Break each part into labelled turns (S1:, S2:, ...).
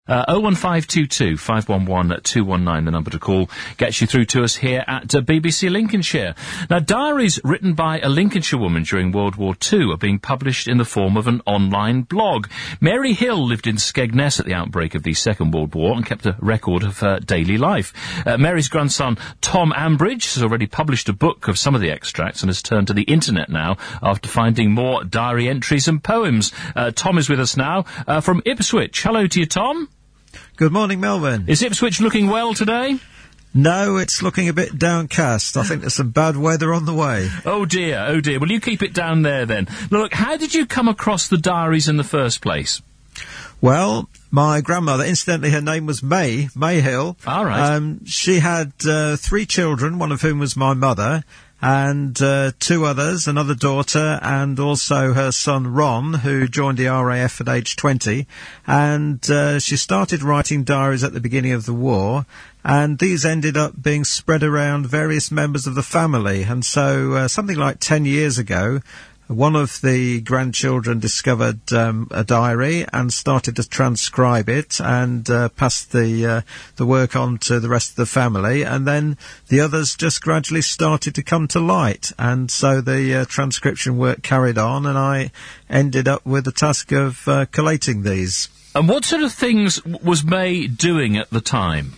S1: 01522 511 219, the number to call, gets you through to us here at BBC Lincolnshire. Now, diaries written by a Lincolnshire woman during World War II are being published in the form of an online blog. Mary Hill lived in Skegness at the outbreak of the Second World War and kept a record of her daily life. Mary's grandson, Tom Ambridge, has already published a book of some of the extracts and has turned to the internet now after finding more diary entries and poems. Tom is with us now from Ipswich. Hello to you, Tom.
S2: Good morning, Melvyn.
S1: Is Ipswich looking well today?
S2: No, it's looking a bit downcast. I think there's some bad weather on the way.
S1: Oh dear, oh dear. Well, you keep it down there then. Now, look, how did you come across the diaries in the first place?
S2: Well, my grandmother, incidentally, her name was May Hill.
S1: All right.
S2: She had 3 children, one of whom was my mother, and 2 others, another daughter, and also her son Ron, who joined the RAF at age 20. And she started writing diaries at the beginning of the war, and these ended up being spread around various members of the family. And so something like 10 years ago, one of the grandchildren discovered a diary and started to transcribe it and passed the work on to the rest of the family, and then the others just gradually started to come to light, and so the transcription work carried on, and I ended up with the task of collating these.
S1: And what sort of things was May doing at the time?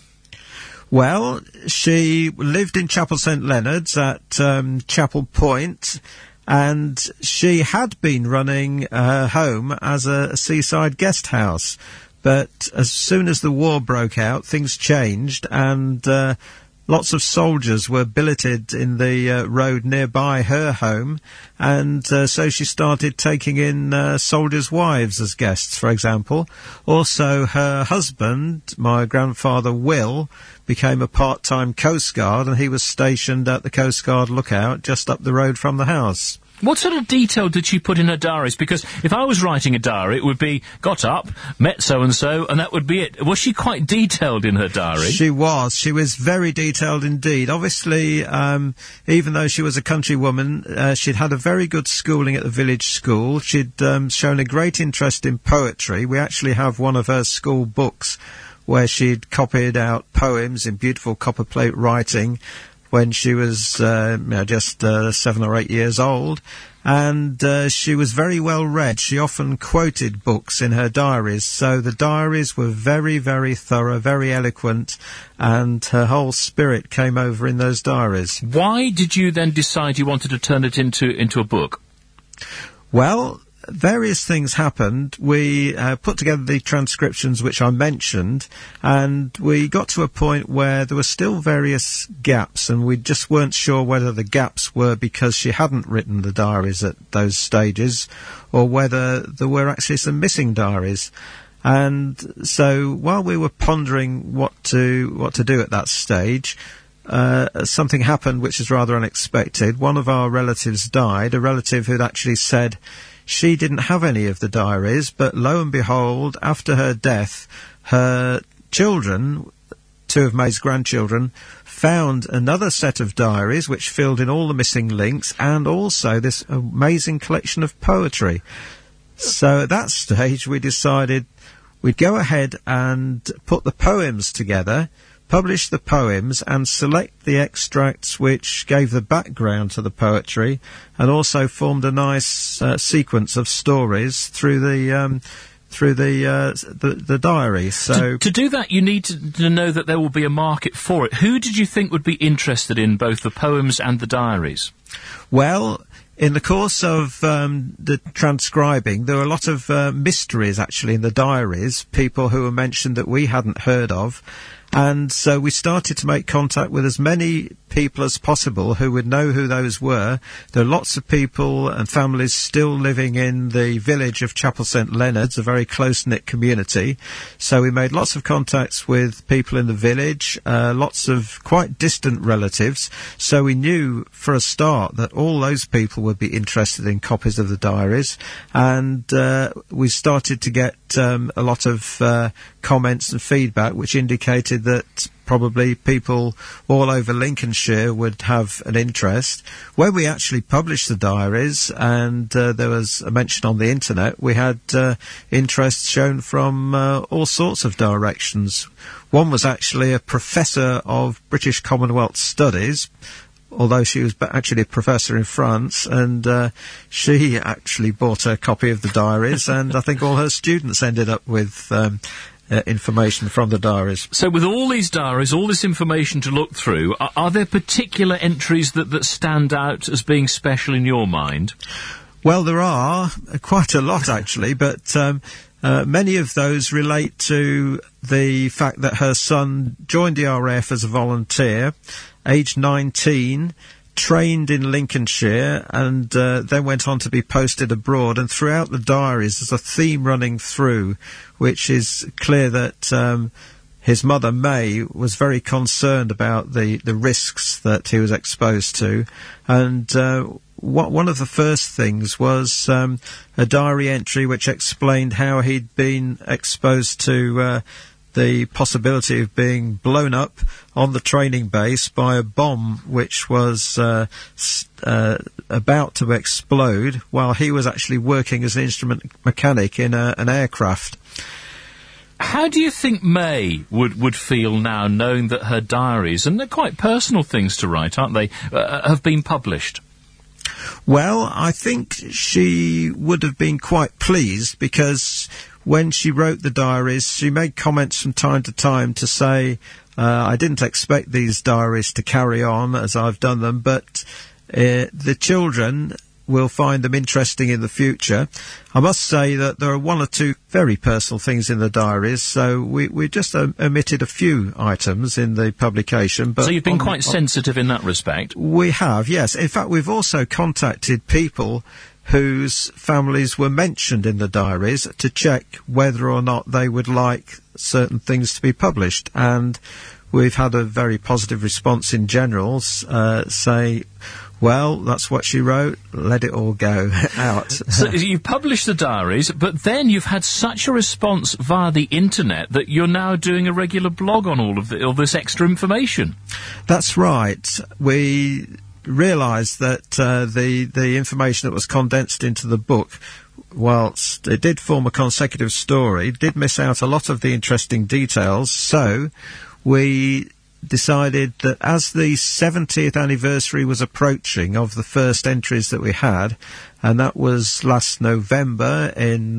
S2: Well, she lived in Chapel St Leonard's at Chapel Point, and she had been running her home as a seaside guest house. But as soon as the war broke out, things changed, and lots of soldiers were billeted in the road nearby her home, and so she started taking in soldiers' wives as guests, for example. Also, her husband, my grandfather Will, became a part-time Coast Guard, and he was stationed at the Coast Guard lookout just up the road from the house.
S1: What sort of detail did she put in her diaries? Because if I was writing a diary, it would be, got up, met so-and-so, and that would be it. Was she quite detailed in her diary?
S2: She was. She was very detailed indeed. Obviously, even though she was a country woman, she'd had a very good schooling at the village school. She'd shown a great interest in poetry. We actually have one of her school books where she'd copied out poems in beautiful copperplate writing when she was just 7 or 8 years old, and she was very well read. She often quoted books in her diaries, so the diaries were very, very thorough, very eloquent, and her whole spirit came over in those diaries.
S1: Why did you then decide you wanted to turn it into a book?
S2: Well, various things happened. We put together the transcriptions which I mentioned, and we got to a point where there were still various gaps, and we just weren't sure whether the gaps were because she hadn't written the diaries at those stages, or whether there were actually some missing diaries. And so while we were pondering what to do at that stage, something happened which is rather unexpected. One of our relatives died, a relative who'd actually said she didn't have any of the diaries, but lo and behold, after her death, her children, 2 of May's grandchildren, found another set of diaries which filled in all the missing links, and also this amazing collection of poetry. So at that stage we decided we'd go ahead and put the poems together, publish the poems, and select the extracts which gave the background to the poetry, and also formed a nice sequence of stories through the diary. So
S1: to do that, you need to know that there will be a market for it. Who did you think would be interested in both the poems and the diaries?
S2: Well, in the course of the transcribing, there were a lot of mysteries actually in the diaries, people who were mentioned that we hadn't heard of. And so we started to make contact with as many people as possible who would know who those were. There are lots of people and families still living in the village of Chapel St Leonard's, a very close-knit community. So we made lots of contacts with people in the village, lots of quite distant relatives. So we knew for a start that all those people would be interested in copies of the diaries. And we started to get a lot of comments and feedback which indicated that probably people all over Lincolnshire would have an interest. When we actually published the diaries, and there was a mention on the internet, we had interest shown from all sorts of directions. One was actually a professor of British Commonwealth Studies, although she was actually a professor in France, and she actually bought a copy of the diaries, and I think all her students ended up with information from the diaries.
S1: So with all these diaries, all this information to look through, are there particular entries that stand out as being special in your mind?
S2: Well, there are quite a lot, actually, but many of those relate to the fact that her son joined the RAF as a volunteer, aged 19, trained in Lincolnshire, and then went on to be posted abroad. And throughout the diaries, there's a theme running through, which is clear that his mother, May, was very concerned about the risks that he was exposed to. And one of the first things was a diary entry which explained how he'd been exposed to the possibility of being blown up on the training base by a bomb which was about to explode while he was actually working as an instrument mechanic in an aircraft.
S1: How do you think May would feel now, knowing that her diaries, and they're quite personal things to write, aren't they, have been published?
S2: Well, I think she would have been quite pleased, because when she wrote the diaries, she made comments from time to time to say, I didn't expect these diaries to carry on as I've done them, but the children will find them interesting in the future. I must say that there are one or two very personal things in the diaries, so we just omitted a few items in the publication. But
S1: so you've been quite sensitive in that respect?
S2: We have, yes. In fact, we've also contacted people whose families were mentioned in the diaries to check whether or not they would like certain things to be published. And we've had a very positive response in general, say, well, that's what she wrote, let it all go out.
S1: So you published the diaries, but then you've had such a response via the internet that you're now doing a regular blog on all this extra information.
S2: That's right. We realised that the information that was condensed into the book, whilst it did form a consecutive story, did miss out a lot of the interesting details, so we decided that as the 70th anniversary was approaching of the first entries that we had, and that was last November in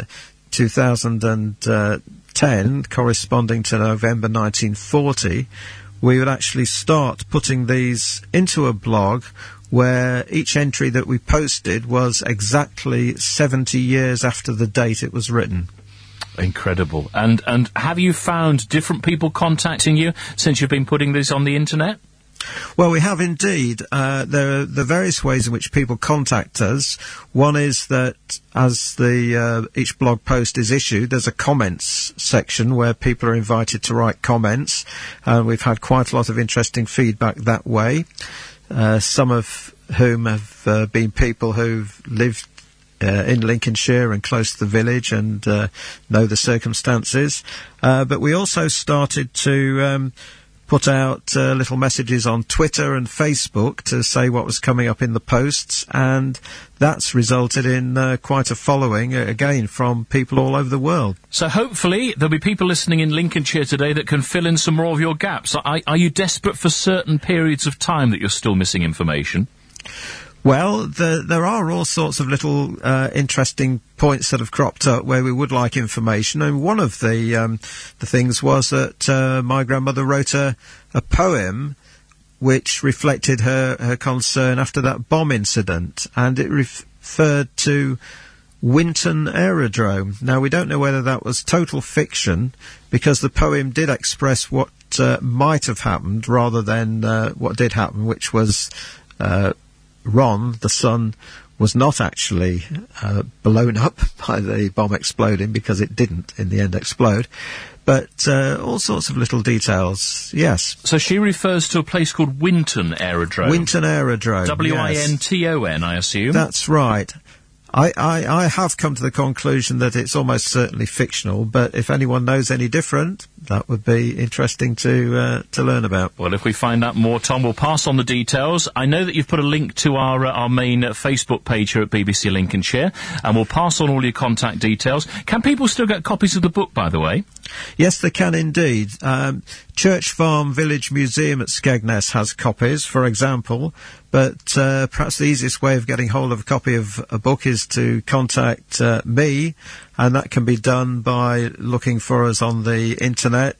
S2: 2010, corresponding to November 1940, we would actually start putting these into a blog where each entry that we posted was exactly 70 years after the date it was written.
S1: Incredible. And have you found different people contacting you since you've been putting this on the internet?
S2: Well, we have indeed. There are the various ways in which people contact us. One is that as each blog post is issued, there's a comments section where people are invited to write comments. We've had quite a lot of interesting feedback that way. Some of whom have been people who've lived in Lincolnshire and close to the village and know the circumstances. But we also started to put out little messages on Twitter and Facebook to say what was coming up in the posts, and that's resulted in quite a following, again, from people all over the world.
S1: So hopefully there'll be people listening in Lincolnshire today that can fill in some more of your gaps. Are you desperate for certain periods of time that you're still missing information?
S2: Well, there are all sorts of little interesting points that have cropped up where we would like information, and one of the things was that my grandmother wrote a poem which reflected her concern after that bomb incident, and it referred to Winton Aerodrome. Now, we don't know whether that was total fiction, because the poem did express what might have happened rather than what did happen, which was Ron, the son, was not actually blown up by the bomb exploding, because it didn't in the end explode. But all sorts of little details, yes.
S1: So she refers to a place called Winton Aerodrome.
S2: Winton Aerodrome,
S1: W-I-N-T-O-N, I assume?
S2: That's right. I have come to the conclusion that it's almost certainly fictional, but if anyone knows any different, that would be interesting to learn about.
S1: Well, if we find out more, Tom, we'll pass on the details. I know that you've put a link to our main Facebook page here at BBC Lincolnshire, and we'll pass on all your contact details. Can people still get copies of the book, by the way?
S2: Yes, they can indeed. Church Farm Village Museum at Skegness has copies, for example, but perhaps the easiest way of getting hold of a copy of a book is to contact me, and that can be done by looking for us on the internet,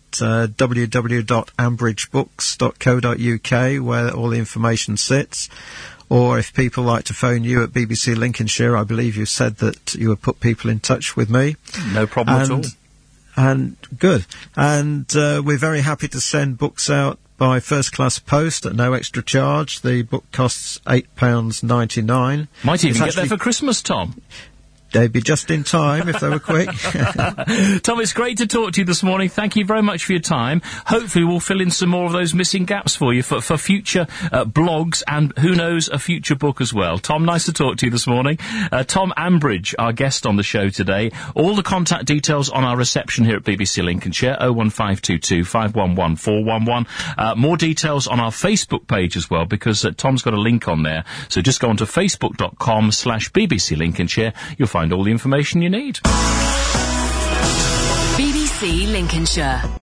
S2: www.ambridgebooks.co.uk, where all the information sits. Or if people like to phone you at BBC Lincolnshire, I believe you said that you would put people in touch with me.
S1: No problem at all.
S2: And good. And we're very happy to send books out by first-class post at no extra charge. The book costs £8.99.
S1: Might even get there for Christmas, Tom.
S2: They'd be just in time if they were quick.
S1: Tom, it's great to talk to you this morning. Thank you very much for your time. Hopefully we'll fill in some more of those missing gaps for you for future blogs and, who knows, a future book as well. Tom, nice to talk to you this morning. Tom Ambridge, our guest on the show today. All the contact details on our reception here at BBC Lincolnshire, 01522 511 411. More details on our Facebook page as well, because Tom's got a link on there. So just go on to facebook.com/BBC Lincolnshire. You'll find all the information you need.
S3: BBC Lincolnshire.